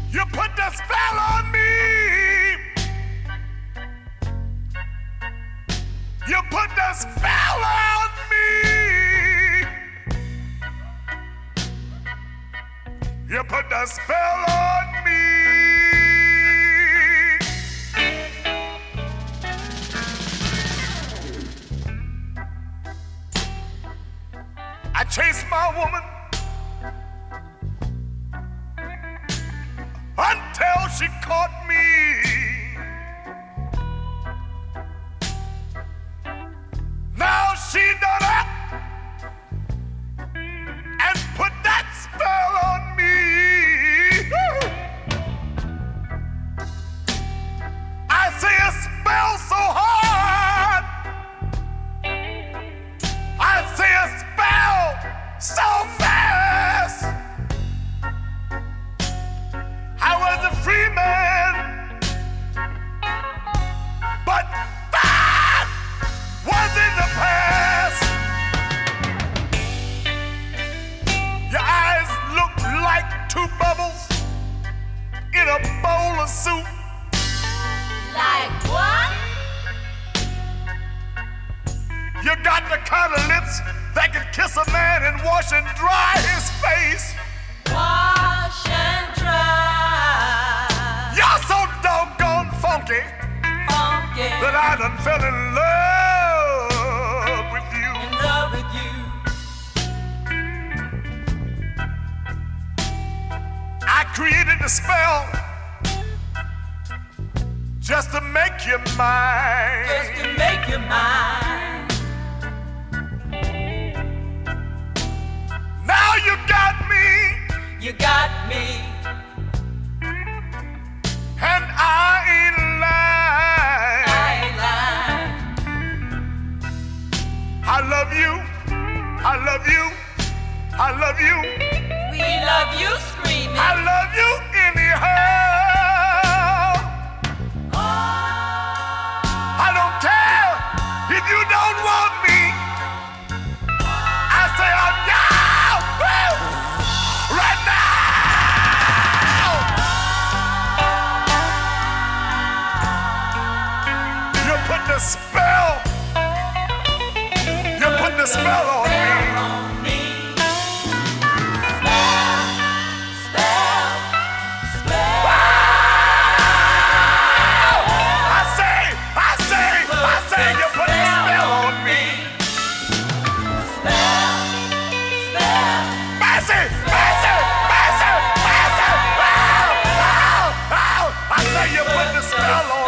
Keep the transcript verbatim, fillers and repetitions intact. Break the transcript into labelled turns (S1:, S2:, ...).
S1: You put the spell on me. You put the spell on me. You put the spell on me. I chased my woman until she caught me. Now she done up and put that spell on me. I say a spell so hard. I say a spell so fast. I was a free man, but that was in the past. Your eyes look like two bubbles in a bowl of soup.
S2: Like what?
S1: You got the kind of lips that can kiss a man and wash and dry his face.
S2: Wash and dry.
S1: You're so doggone funky
S2: Funky.
S1: that I done fell in love with you.
S2: In love with you.
S1: I created the spell just to make you mine.
S2: Just to make you mine.
S1: Now you got me,
S2: You got me.
S1: and I ain't lying.
S2: I ain't lying.
S1: I love you, I love you, I love you,
S2: We love you screaming.
S1: I love you anyhow.
S2: Oh.
S1: I don't care if you don't want me. I say I'm down right now. You put the spell. You put the spell on me.
S2: On me. Spell, spell, spell.
S1: I say, I say, I say, you put the spell on me.
S2: Spell, spell.
S1: Mercy, mercy, mercy, mercy. Ow, ow, ow. I say you put the spell on me.